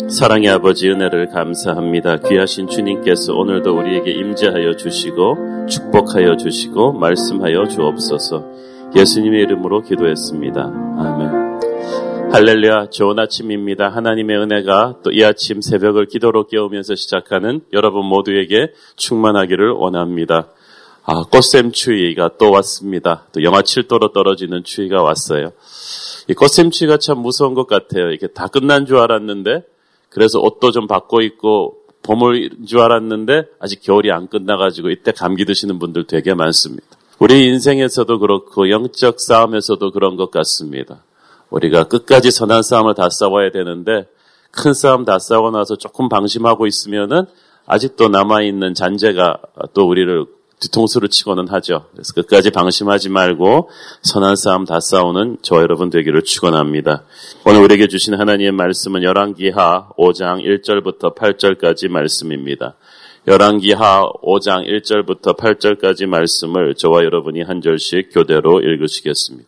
사랑의 아버지 은혜를 감사합니다. 귀하신 주님께서 오늘도 우리에게 임재하여 주시고 축복하여 주시고 말씀하여 주옵소서. 예수님의 이름으로 기도했습니다. 아멘. 할렐루야. 좋은 아침입니다. 하나님의 은혜가 또 이 아침 새벽을 기도로 깨우면서 시작하는 여러분 모두에게 충만하기를 원합니다. 꽃샘 추위가 또 왔습니다. 또 영하 7도로 떨어지는 추위가 왔어요. 이 꽃샘 추위가 참 무서운 것 같아요. 이게 다 끝난 줄 알았는데, 그래서 옷도 좀 바꿔 입고 봄을 줄 알았는데 아직 겨울이 안 끝나가지고 이때 감기 드시는 분들 되게 많습니다. 우리 인생에서도 그렇고 영적 싸움에서도 그런 것 같습니다. 우리가 끝까지 선한 싸움을 다 싸워야 되는데 큰 싸움 다 싸우고 나서 조금 방심하고 있으면은 아직도 남아있는 잔재가 또 우리를 뒤통수를 치고는 하죠. 그래서 끝까지 방심하지 말고 선한 싸움 다 싸우는 저와 여러분 되기를 축원합니다. 오늘 우리에게 주신 하나님의 말씀은 열왕기하 5장 1절부터 8절까지 말씀입니다. 열왕기하 5장 1절부터 8절까지 말씀을 저와 여러분이 한 절씩 교대로 읽으시겠습니다.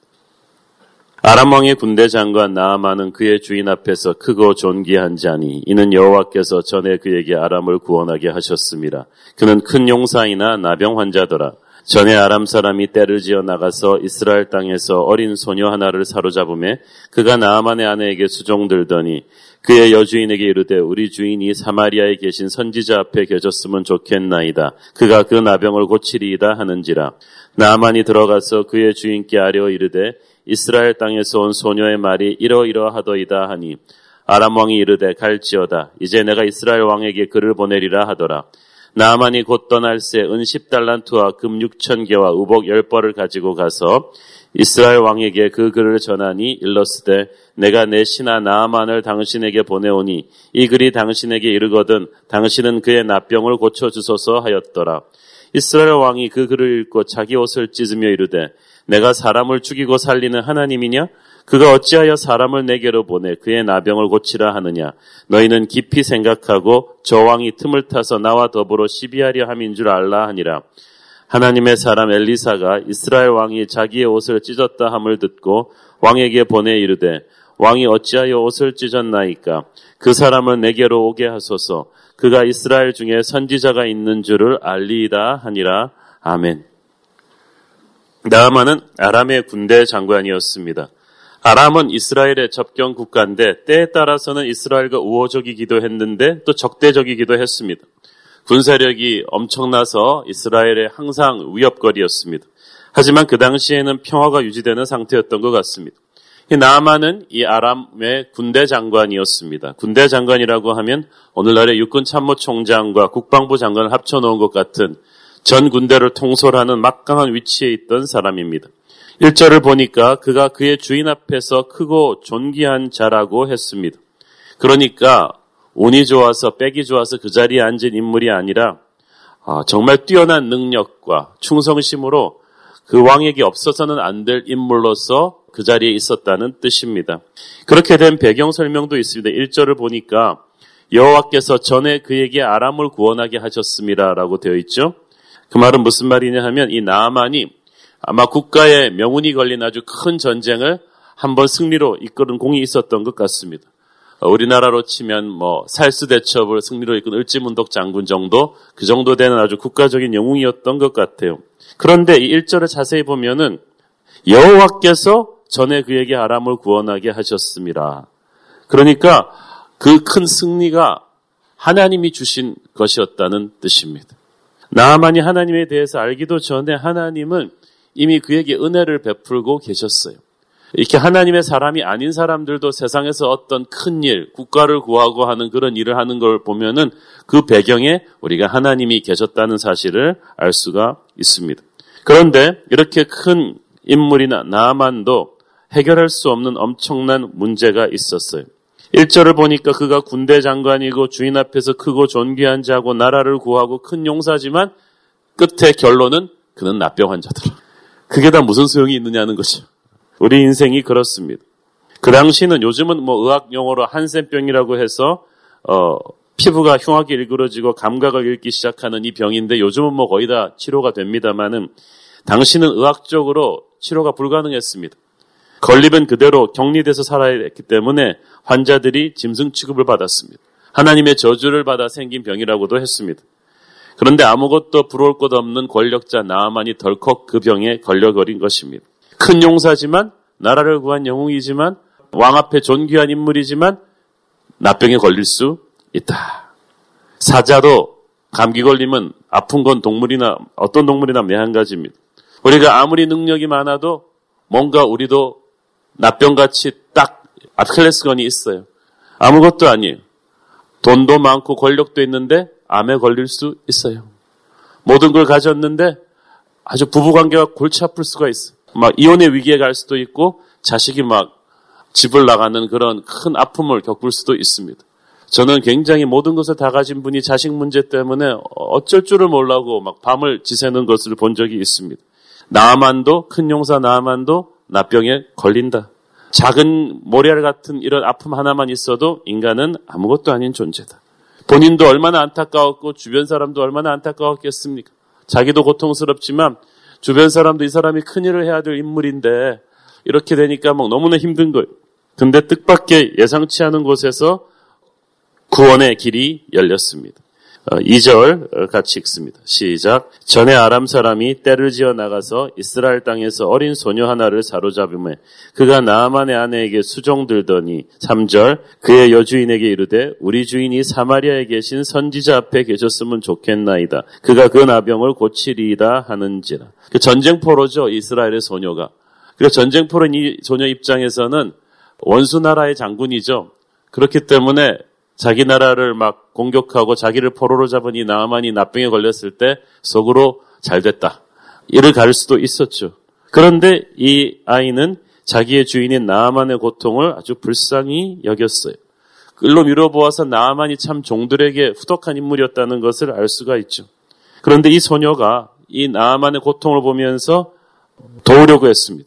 아람 왕의 군대 장관 나아만은 그의 주인 앞에서 크고 존귀한 자니 이는 여호와께서 전에 그에게 아람을 구원하게 하셨습니다. 그는 큰 용사이나 나병 환자더라. 전에 아람 사람이 떼를 지어 나가서 이스라엘 땅에서 어린 소녀 하나를 사로잡음에 그가 나아만의 아내에게 수종들더니 그의 여주인에게 이르되 우리 주인이 사마리아에 계신 선지자 앞에 계셨으면 좋겠나이다. 그가 그 나병을 고치리이다 하는지라. 나아만이 들어가서 그의 주인께 아뢰어 이르되 이스라엘 땅에서 온 소녀의 말이 이러이러하더이다 하니 아람 왕이 이르되 갈지어다. 이제 내가 이스라엘 왕에게 글을 보내리라 하더라. 나아만이 곧 떠날새 은 10달란트와 금 6,000개와 의복 10벌을 가지고 가서 이스라엘 왕에게 그 글을 전하니 일렀으되 내가 내 신하 나아만을 당신에게 보내오니 이 글이 당신에게 이르거든 당신은 그의 나병을 고쳐주소서 하였더라. 이스라엘 왕이 그 글을 읽고 자기 옷을 찢으며 이르되 내가 사람을 죽이고 살리는 하나님이냐? 그가 어찌하여 사람을 내게로 보내 그의 나병을 고치라 하느냐? 너희는 깊이 생각하고 저 왕이 틈을 타서 나와 더불어 시비하려 함인 줄 알라 하니라. 하나님의 사람 엘리사가 이스라엘 왕이 자기의 옷을 찢었다 함을 듣고 왕에게 보내 이르되 왕이 어찌하여 옷을 찢었나이까? 그 사람을 내게로 오게 하소서. 그가 이스라엘 중에 선지자가 있는 줄을 알리이다 하니라. 아멘. 나아만은 아람의 군대 장관이었습니다. 아람은 이스라엘의 접경 국가인데 때에 따라서는 이스라엘과 우호적이기도 했는데 또 적대적이기도 했습니다. 군사력이 엄청나서 이스라엘의 항상 위협거리였습니다. 하지만 그 당시에는 평화가 유지되는 상태였던 것 같습니다. 이 나아만은 이 아람의 군대 장관이었습니다. 군대 장관이라고 하면 오늘날의 육군 참모총장과 국방부 장관을 합쳐놓은 것 같은 전 군대를 통솔하는 막강한 위치에 있던 사람입니다. 1절을 보니까 그가 그의 주인 앞에서 크고 존귀한 자라고 했습니다. 그러니까 운이 좋아서 빽이 좋아서 그 자리에 앉은 인물이 아니라 정말 뛰어난 능력과 충성심으로 그 왕에게 없어서는 안 될 인물로서 그 자리에 있었다는 뜻입니다. 그렇게 된 배경 설명도 있습니다. 1절을 보니까 여호와께서 전에 그에게 아람을 구원하게 하셨습니다라고 되어 있죠. 그 말은 무슨 말이냐 하면 이 나아만이 아마 국가의 명운이 걸린 아주 큰 전쟁을 한번 승리로 이끄는 공이 있었던 것 같습니다. 우리나라로 치면 살수대첩을 승리로 이끈 을지문덕 장군 정도, 그 정도 되는 아주 국가적인 영웅이었던 것 같아요. 그런데 이 1절을 자세히 보면은 여호와께서 전에 그에게 아람을 구원하게 하셨습니다. 그러니까 그 큰 승리가 하나님이 주신 것이었다는 뜻입니다. 나아만이 하나님에 대해서 알기도 전에 하나님은 이미 그에게 은혜를 베풀고 계셨어요. 이렇게 하나님의 사람이 아닌 사람들도 세상에서 어떤 큰 일, 국가를 구하고 하는 그런 일을 하는 걸 보면은 그 배경에 우리가 하나님이 계셨다는 사실을 알 수가 있습니다. 그런데 이렇게 큰 인물이나 나아만도 해결할 수 없는 엄청난 문제가 있었어요. 1절을 보니까 그가 군대 장관이고 주인 앞에서 크고 존귀한 자고 나라를 구하고 큰 용사지만 끝에 결론은 그는 나병 환자더라. 그게 다 무슨 소용이 있느냐는 거죠. 우리 인생이 그렇습니다. 그 당시는 요즘은 의학 용어로 한센병이라고 해서 피부가 흉하게 일그러지고 감각을 잃기 시작하는 이 병인데 요즘은 거의 다 치료가 됩니다만은 당시는 의학적으로 치료가 불가능했습니다. 걸리면 그대로 격리돼서 살아야 했기 때문에 환자들이 짐승 취급을 받았습니다. 하나님의 저주를 받아 생긴 병이라고도 했습니다. 그런데 아무것도 부러울 것 없는 권력자 나아만이 덜컥 그 병에 걸려버린 것입니다. 큰 용사지만 나라를 구한 영웅이지만 왕 앞에 존귀한 인물이지만 나병에 걸릴 수 있다. 사자도 감기 걸리면 아픈 건 동물이나 어떤 동물이나 매한가지입니다. 우리가 아무리 능력이 많아도 뭔가 우리도 나병같이 딱 아킬레스건이 있어요. 아무것도 아니에요. 돈도 많고 권력도 있는데 암에 걸릴 수 있어요. 모든 걸 가졌는데 아주 부부관계가 골치 아플 수가 있어요. 막 이혼의 위기에 갈 수도 있고 자식이 막 집을 나가는 그런 큰 아픔을 겪을 수도 있습니다. 저는 굉장히 모든 것을 다 가진 분이 자식 문제 때문에 어쩔 줄을 몰라고 막 밤을 지새는 것을 본 적이 있습니다. 나아만도 큰 용사 나아만도 나병에 걸린다. 작은 모래알 같은 이런 아픔 하나만 있어도 인간은 아무것도 아닌 존재다. 본인도 얼마나 안타까웠고 주변 사람도 얼마나 안타까웠겠습니까? 자기도 고통스럽지만 주변 사람도 이 사람이 큰일을 해야 될 인물인데 이렇게 되니까 막 너무나 힘든 거예요. 근데 뜻밖의 예상치 않은 곳에서 구원의 길이 열렸습니다. 2절 같이 읽습니다. 시작. 전에 아람 사람이 떼를 지어 나가서 이스라엘 땅에서 어린 소녀 하나를 사로잡으며 그가 나아만의 아내에게 수종들더니 3절 그의 여주인에게 이르되 우리 주인이 사마리아에 계신 선지자 앞에 계셨으면 좋겠나이다. 그가 그 나병을 고치리이다 하는지라. 그 전쟁포로죠. 이스라엘의 소녀가. 그리고 전쟁포로인 이 소녀 입장에서는 원수 나라의 장군이죠. 그렇기 때문에 자기 나라를 막 공격하고 자기를 포로로 잡은 이 나아만이 나병에 걸렸을 때 속으로 잘 됐다. 이를 가릴 수도 있었죠. 그런데 이 아이는 자기의 주인인 나아만의 고통을 아주 불쌍히 여겼어요. 끌로 미뤄보아서 나아만이 참 종들에게 후덕한 인물이었다는 것을 알 수가 있죠. 그런데 이 소녀가 이 나아만의 고통을 보면서 도우려고 했습니다.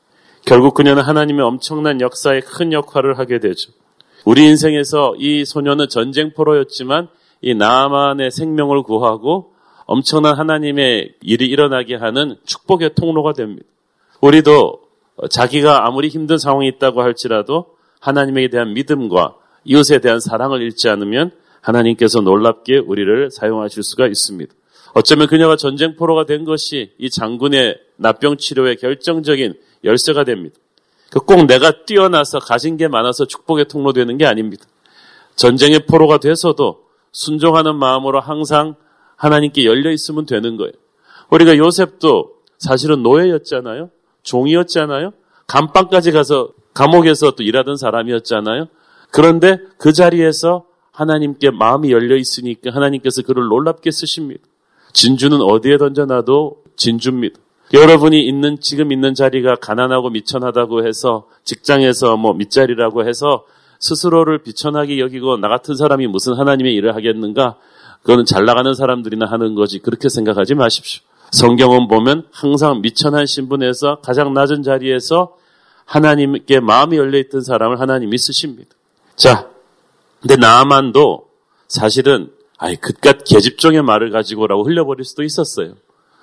결국 그녀는 하나님의 엄청난 역사에 큰 역할을 하게 되죠. 우리 인생에서 이 소녀는 전쟁포로였지만 이 나아만의 생명을 구하고 엄청난 하나님의 일이 일어나게 하는 축복의 통로가 됩니다. 우리도 자기가 아무리 힘든 상황이 있다고 할지라도 하나님에 대한 믿음과 이웃에 대한 사랑을 잃지 않으면 하나님께서 놀랍게 우리를 사용하실 수가 있습니다. 어쩌면 그녀가 전쟁포로가 된 것이 이 장군의 나병 치료의 결정적인 열쇠가 됩니다. 꼭 내가 뛰어나서 가진 게 많아서 축복의 통로 되는 게 아닙니다. 전쟁의 포로가 돼서도 순종하는 마음으로 항상 하나님께 열려 있으면 되는 거예요. 우리가 요셉도 사실은 노예였잖아요. 종이었잖아요. 감방까지 가서 감옥에서 또 일하던 사람이었잖아요. 그런데 그 자리에서 하나님께 마음이 열려 있으니까 하나님께서 그를 놀랍게 쓰십니다. 진주는 어디에 던져놔도 진주입니다. 여러분이 지금 있는 자리가 가난하고 미천하다고 해서 직장에서 밑자리라고 해서 스스로를 비천하게 여기고 나 같은 사람이 무슨 하나님의 일을 하겠는가? 그거는 잘 나가는 사람들이나 하는 거지. 그렇게 생각하지 마십시오. 성경은 보면 항상 미천한 신분에서 가장 낮은 자리에서 하나님께 마음이 열려있던 사람을 하나님이 쓰십니다. 자, 근데 나아만도 사실은 그깟 계집종의 말을 가지고라고 흘려버릴 수도 있었어요.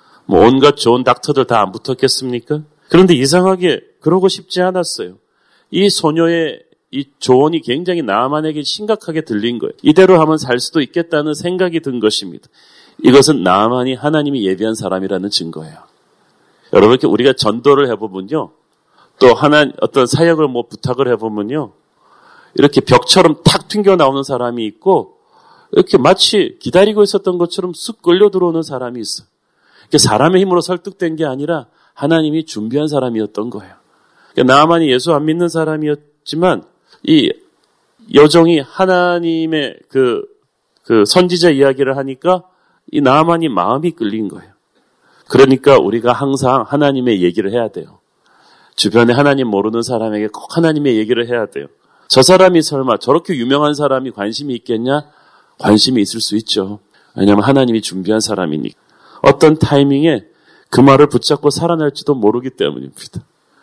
온갖 좋은 닥터들 다 안 붙었겠습니까? 그런데 이상하게 그러고 싶지 않았어요. 이 소녀의 이 조언이 굉장히 나아만에게 심각하게 들린 거예요. 이대로 하면 살 수도 있겠다는 생각이 든 것입니다. 이것은 나아만이 하나님이 예비한 사람이라는 증거예요. 여러분, 우리가 전도를 해보면요. 또 어떤 사역을 부탁을 해보면요. 이렇게 벽처럼 탁 튕겨 나오는 사람이 있고 이렇게 마치 기다리고 있었던 것처럼 쑥 끌려 들어오는 사람이 있어요. 사람의 힘으로 설득된 게 아니라 하나님이 준비한 사람이었던 거예요. 나아만이 예수 안 믿는 사람이었지만 이 여종이 하나님의 그 선지자 이야기를 하니까 이 나아만이 마음이 끌린 거예요. 그러니까 우리가 항상 하나님의 얘기를 해야 돼요. 주변에 하나님 모르는 사람에게 꼭 하나님의 얘기를 해야 돼요. 저 사람이 설마 저렇게 유명한 사람이 관심이 있겠냐? 관심이 있을 수 있죠. 왜냐하면 하나님이 준비한 사람이니까. 어떤 타이밍에 그 말을 붙잡고 살아날지도 모르기 때문입니다.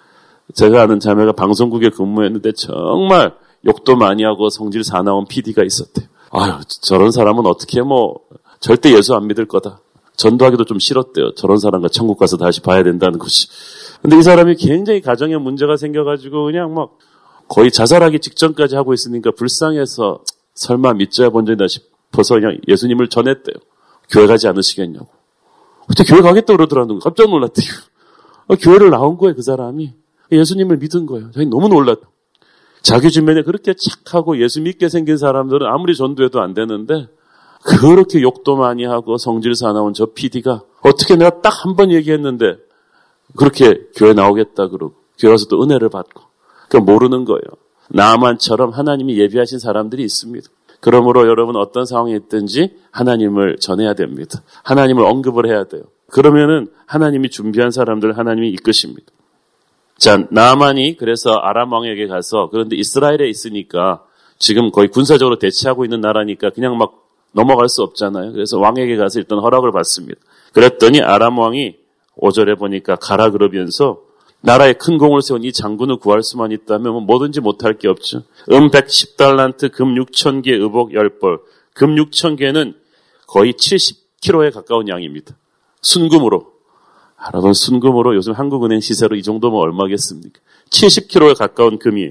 제가 아는 자매가 방송국에 근무했는데 정말 욕도 많이 하고 성질 사나운 PD가 있었대요. 저런 사람은 어떻게 절대 예수 안 믿을 거다. 전도하기도 좀 싫었대요. 저런 사람과 천국 가서 다시 봐야 된다는 것이. 근데 이 사람이 굉장히 가정에 문제가 생겨가지고 그냥 막 거의 자살하기 직전까지 하고 있으니까 불쌍해서 설마 믿져야 본전이다 싶어서 그냥 예수님을 전했대요. 교회 가지 않으시겠냐고. 그때 교회 가겠다 그러더라는 거. 깜짝 놀랐대요. 교회를 나온 거예요, 그 사람이. 예수님을 믿은 거예요. 자기 너무 놀랐다. 자기 주변에 그렇게 착하고 예수 믿게 생긴 사람들은 아무리 전도해도 안 되는데 그렇게 욕도 많이 하고 성질사 나온 저 PD가 어떻게 내가 딱 한 번 얘기했는데 그렇게 교회 나오겠다 그러고 교회 와서 또 은혜를 받고 그러니까 모르는 거예요. 나만처럼 하나님이 예비하신 사람들이 있습니다. 그러므로 여러분 어떤 상황이 있든지 하나님을 전해야 됩니다. 하나님을 언급을 해야 돼요. 그러면은 하나님이 준비한 사람들 하나님이 이끄십니다. 자, 나만이 그래서 아람 왕에게 가서 그런데 이스라엘에 있으니까 지금 거의 군사적으로 대치하고 있는 나라니까 그냥 막 넘어갈 수 없잖아요. 그래서 왕에게 가서 일단 허락을 받습니다. 그랬더니 아람 왕이 5절에 보니까 가라 그러면서 나라에 큰 공을 세운 이 장군을 구할 수만 있다면 뭐든지 못할 게 없죠. 110달란트, 금 6,000개, 의복 10벌. 금 6,000개는 거의 70kg에 가까운 양입니다. 순금으로. 여러분 순금으로 요즘 한국은행 시세로 이 정도면 얼마겠습니까? 70kg에 가까운 금이에요.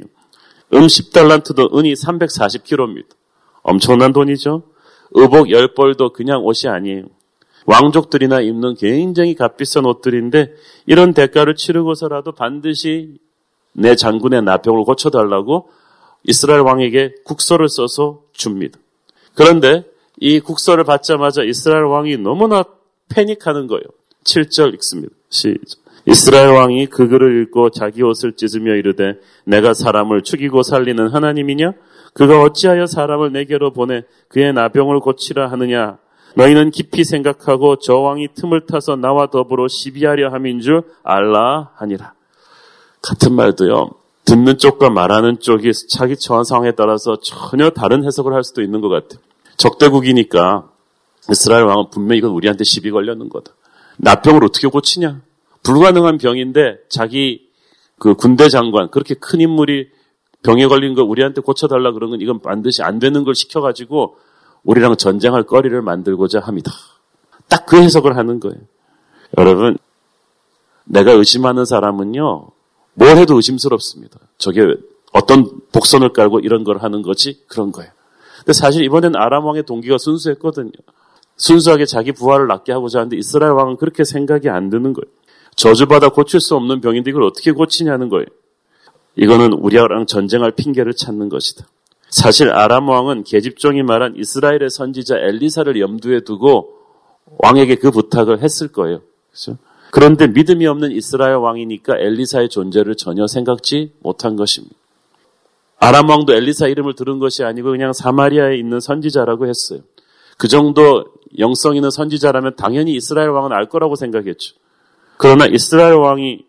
10달란트도 은이 340kg입니다. 엄청난 돈이죠. 의복 10벌도 그냥 옷이 아니에요. 왕족들이나 입는 굉장히 값비싼 옷들인데 이런 대가를 치르고서라도 반드시 내 장군의 나병을 고쳐달라고 이스라엘 왕에게 국서를 써서 줍니다. 그런데 이 국서를 받자마자 이스라엘 왕이 너무나 패닉하는 거예요. 7절 읽습니다. 시작. 이스라엘 왕이 그 글을 읽고 자기 옷을 찢으며 이르되 내가 사람을 죽이고 살리는 하나님이냐? 그가 어찌하여 사람을 내게로 보내 그의 나병을 고치라 하느냐? 너희는 깊이 생각하고 저 왕이 틈을 타서 나와 더불어 시비하려 함인 줄 알라 하니라. 같은 말도요. 듣는 쪽과 말하는 쪽이 자기 처한 상황에 따라서 전혀 다른 해석을 할 수도 있는 것 같아요. 적대국이니까 이스라엘 왕은 분명히 이건 우리한테 시비 걸려는 거다. 나병을 어떻게 고치냐? 불가능한 병인데 자기 그 군대 장관 그렇게 큰 인물이 병에 걸린 걸 우리한테 고쳐달라 그런 건 이건 반드시 안 되는 걸 시켜가지고 우리랑 전쟁할 거리를 만들고자 합니다. 딱 그 해석을 하는 거예요. 여러분, 내가 의심하는 사람은요, 뭘 해도 의심스럽습니다. 저게 어떤 복선을 깔고 이런 걸 하는 거지? 그런 거예요. 근데 사실 이번엔 아람 왕의 동기가 순수했거든요. 순수하게 자기 부하를 낫게 하고자 하는데 이스라엘 왕은 그렇게 생각이 안 드는 거예요. 저주받아 고칠 수 없는 병인데 이걸 어떻게 고치냐는 거예요. 이거는 우리랑 전쟁할 핑계를 찾는 것이다. 사실 아람 왕은 계집종이 말한 이스라엘의 선지자 엘리사를 염두에 두고 왕에게 그 부탁을 했을 거예요. 그렇죠? 그런데 믿음이 없는 이스라엘 왕이니까 엘리사의 존재를 전혀 생각지 못한 것입니다. 아람 왕도 엘리사 이름을 들은 것이 아니고 그냥 사마리아에 있는 선지자라고 했어요. 그 정도 영성 있는 선지자라면 당연히 이스라엘 왕은 알 거라고 생각했죠. 그러나 이스라엘 왕이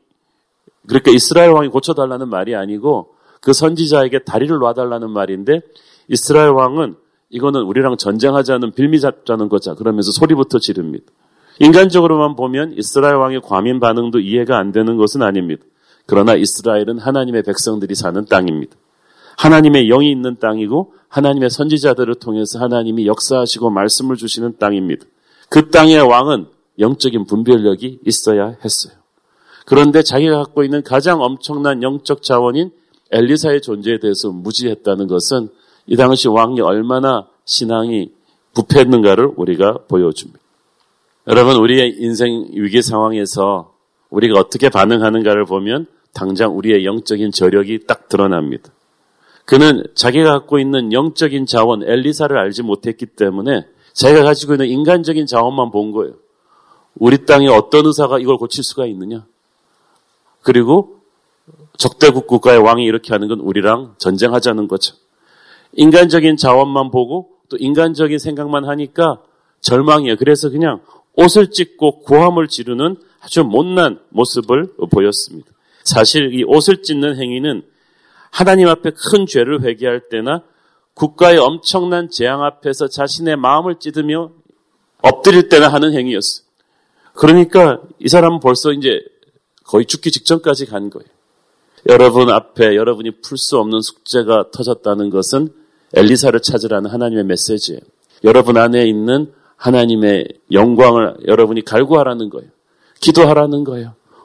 고쳐달라는 말이 아니고 그 선지자에게 다리를 놔달라는 말인데 이스라엘 왕은 이거는 우리랑 전쟁하자는 빌미 잡자는 거자 그러면서 소리부터 지릅니다. 인간적으로만 보면 이스라엘 왕의 과민 반응도 이해가 안 되는 것은 아닙니다. 그러나 이스라엘은 하나님의 백성들이 사는 땅입니다. 하나님의 영이 있는 땅이고 하나님의 선지자들을 통해서 하나님이 역사하시고 말씀을 주시는 땅입니다. 그 땅의 왕은 영적인 분별력이 있어야 했어요. 그런데 자기가 갖고 있는 가장 엄청난 영적 자원인 엘리사의 존재에 대해서 무지했다는 것은 이 당시 왕이 얼마나 신앙이 부패했는가를 우리가 보여줍니다. 여러분, 우리의 인생 위기 상황에서 우리가 어떻게 반응하는가를 보면 당장 우리의 영적인 저력이 딱 드러납니다. 그는 자기가 갖고 있는 영적인 자원 엘리사를 알지 못했기 때문에 자기가 가지고 있는 인간적인 자원만 본 거예요. 우리 땅에 어떤 의사가 이걸 고칠 수가 있느냐? 그리고 적대국 국가의 왕이 이렇게 하는 건 우리랑 전쟁하자는 거죠. 인간적인 자원만 보고 또 인간적인 생각만 하니까 절망이에요. 그래서 그냥 옷을 찢고 고함을 지르는 아주 못난 모습을 보였습니다. 사실 이 옷을 찢는 행위는 하나님 앞에 큰 죄를 회개할 때나 국가의 엄청난 재앙 앞에서 자신의 마음을 찢으며 엎드릴 때나 하는 행위였어요. 그러니까 이 사람은 벌써 이제 거의 죽기 직전까지 간 거예요. 여러분 앞에 여러분이 풀 수 없는 숙제가 터졌다는 것은 엘리사를 찾으라는 하나님의 메시지예요. 여러분 안에 있는 하나님의 영광을 여러분이 갈구하라는 거예요. 기도하라는 거예요.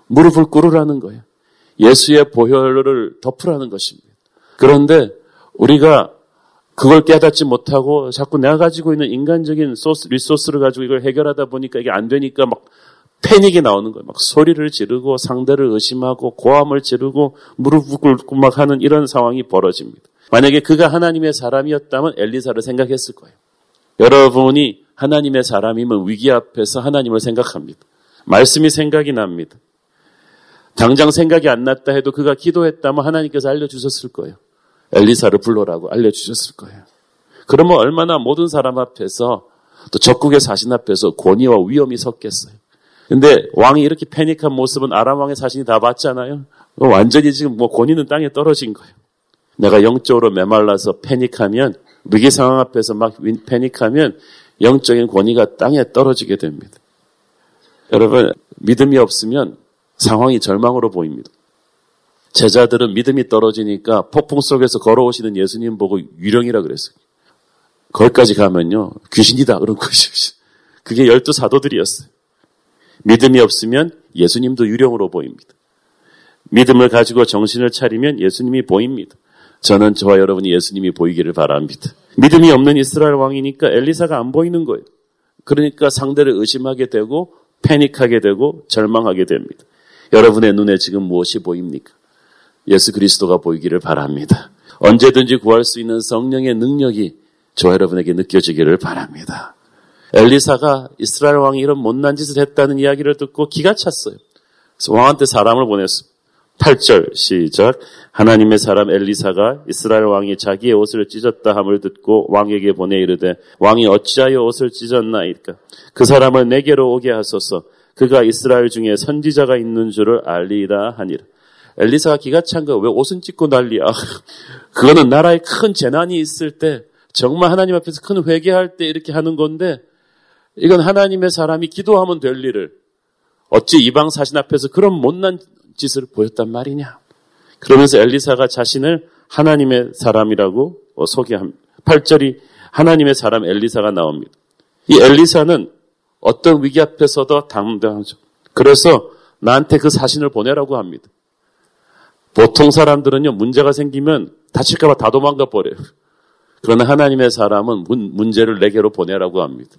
무릎을 꿇으라는 거예요. 예수의 보혈을 덮으라는 것입니다. 그런데 우리가 그걸 깨닫지 못하고 자꾸 내가 가지고 있는 인간적인 리소스를 가지고 이걸 해결하다 보니까 이게 안 되니까 막 패닉이 나오는 거예요. 막 소리를 지르고 상대를 의심하고 고함을 지르고 무릎을 꿇고 막 하는 이런 상황이 벌어집니다. 만약에 그가 하나님의 사람이었다면 엘리사를 생각했을 거예요. 여러분이 하나님의 사람이면 위기 앞에서 하나님을 생각합니다. 말씀이 생각이 납니다. 당장 생각이 안 났다 해도 그가 기도했다면 하나님께서 알려주셨을 거예요. 엘리사를 불러라고 알려주셨을 거예요. 그러면 얼마나 모든 사람 앞에서 또 적국의 사신 앞에서 권위와 위험이 섰겠어요. 근데 왕이 이렇게 패닉한 모습은 아람 왕의 사신이 다 봤잖아요. 완전히 지금 권위는 땅에 떨어진 거예요. 내가 영적으로 메말라서 패닉하면 위기 상황 앞에서 막 패닉하면 영적인 권위가 땅에 떨어지게 됩니다. 여러분 믿음이 없으면 상황이 절망으로 보입니다. 제자들은 믿음이 떨어지니까 폭풍 속에서 걸어오시는 예수님 보고 유령이라 그랬어요. 거기까지 가면요 귀신이다 그런 것이죠. 그게 12 사도들이었어요. 믿음이 없으면 예수님도 유령으로 보입니다. 믿음을 가지고 정신을 차리면 예수님이 보입니다. 저는 저와 여러분이 예수님이 보이기를 바랍니다. 믿음이 없는 이스라엘 왕이니까 엘리사가 안 보이는 거예요. 그러니까 상대를 의심하게 되고 패닉하게 되고 절망하게 됩니다. 여러분의 눈에 지금 무엇이 보입니까? 예수 그리스도가 보이기를 바랍니다. 언제든지 구할 수 있는 성령의 능력이 저와 여러분에게 느껴지기를 바랍니다. 엘리사가 이스라엘 왕이 이런 못난 짓을 했다는 이야기를 듣고 기가 찼어요. 그래서 왕한테 사람을 보냈습니다. 8절 시작. 하나님의 사람 엘리사가 이스라엘 왕이 자기의 옷을 찢었다 함을 듣고 왕에게 보내 이르되 왕이 어찌하여 옷을 찢었나이까? 그 사람을 내게로 오게 하소서. 그가 이스라엘 중에 선지자가 있는 줄을 알리라 하니라. 엘리사가 기가 찬 거 왜 옷은 찢고 난리야. 그거는 나라에 큰 재난이 있을 때 정말 하나님 앞에서 큰 회개할 때 이렇게 하는 건데 이건 하나님의 사람이 기도하면 될 일을 어찌 이방 사신 앞에서 그런 못난 짓을 보였단 말이냐. 그러면서 엘리사가 자신을 하나님의 사람이라고 소개합니다. 8절이 하나님의 사람 엘리사가 나옵니다. 이 엘리사는 어떤 위기 앞에서도 당당하죠. 그래서 나한테 그 사신을 보내라고 합니다. 보통 사람들은요 문제가 생기면 다칠까 봐 다 도망가 버려요. 그러나 하나님의 사람은 문제를 내게로 보내라고 합니다.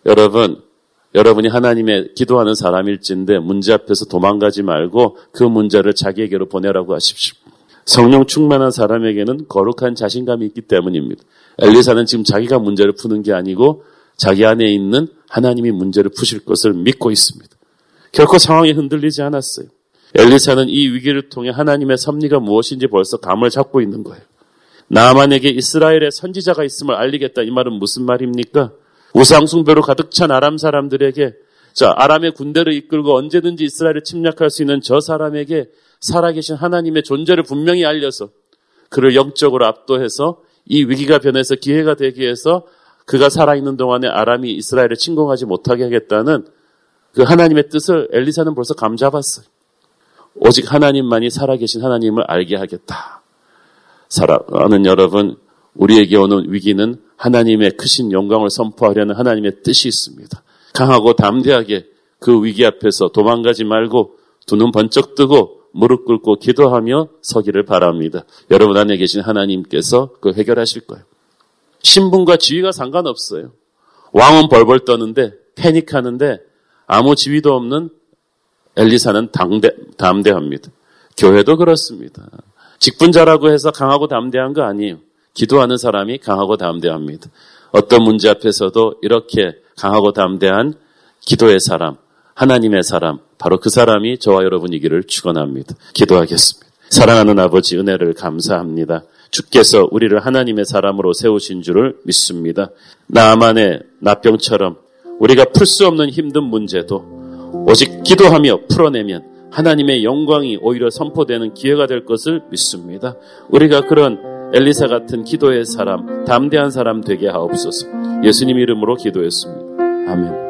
여러분이 하나님의 기도하는 사람일진데 문제 앞에서 도망가지 말고 그 문제를 자기에게로 보내라고 하십시오. 성령 충만한 사람에게는 거룩한 자신감이 있기 때문입니다. 엘리사는 지금 자기가 문제를 푸는 게 아니고 자기 안에 있는 하나님이 문제를 푸실 것을 믿고 있습니다. 결코 상황이 흔들리지 않았어요. 엘리사는 이 위기를 통해 하나님의 섭리가 무엇인지 벌써 감을 잡고 있는 거예요. 나아만에게 이스라엘의 선지자가 있음을 알리겠다. 이 말은 무슨 말입니까? 우상숭배로 가득 찬 아람 사람들에게 아람의 군대를 이끌고 언제든지 이스라엘을 침략할 수 있는 저 사람에게 살아계신 하나님의 존재를 분명히 알려서 그를 영적으로 압도해서 이 위기가 변해서 기회가 되기 위해서 그가 살아있는 동안에 아람이 이스라엘을 침공하지 못하게 하겠다는 그 하나님의 뜻을 엘리사는 벌써 감잡았어요. 오직 하나님만이 살아계신 하나님을 알게 하겠다. 사랑하는 여러분, 우리에게 오는 위기는 하나님의 크신 영광을 선포하려는 하나님의 뜻이 있습니다. 강하고 담대하게 그 위기 앞에서 도망가지 말고 두 눈 번쩍 뜨고 무릎 꿇고 기도하며 서기를 바랍니다. 여러분 안에 계신 하나님께서 그걸 해결하실 거예요. 신분과 지위가 상관없어요. 왕은 벌벌 떠는데 패닉하는데 아무 지위도 없는 엘리사는 담대합니다. 교회도 그렇습니다. 직분자라고 해서 강하고 담대한 거 아니에요. 기도하는 사람이 강하고 담대합니다. 어떤 문제 앞에서도 이렇게 강하고 담대한 기도의 사람, 하나님의 사람, 바로 그 사람이 저와 여러분이기를 축원합니다. 기도하겠습니다. 사랑하는 아버지, 은혜를 감사합니다. 주께서 우리를 하나님의 사람으로 세우신 줄을 믿습니다. 나만의 나병처럼 우리가 풀 수 없는 힘든 문제도 오직 기도하며 풀어내면 하나님의 영광이 오히려 선포되는 기회가 될 것을 믿습니다. 우리가 그런 엘리사 같은 기도의 사람, 담대한 사람 되게 하옵소서. 예수님 이름으로 기도했습니다. 아멘.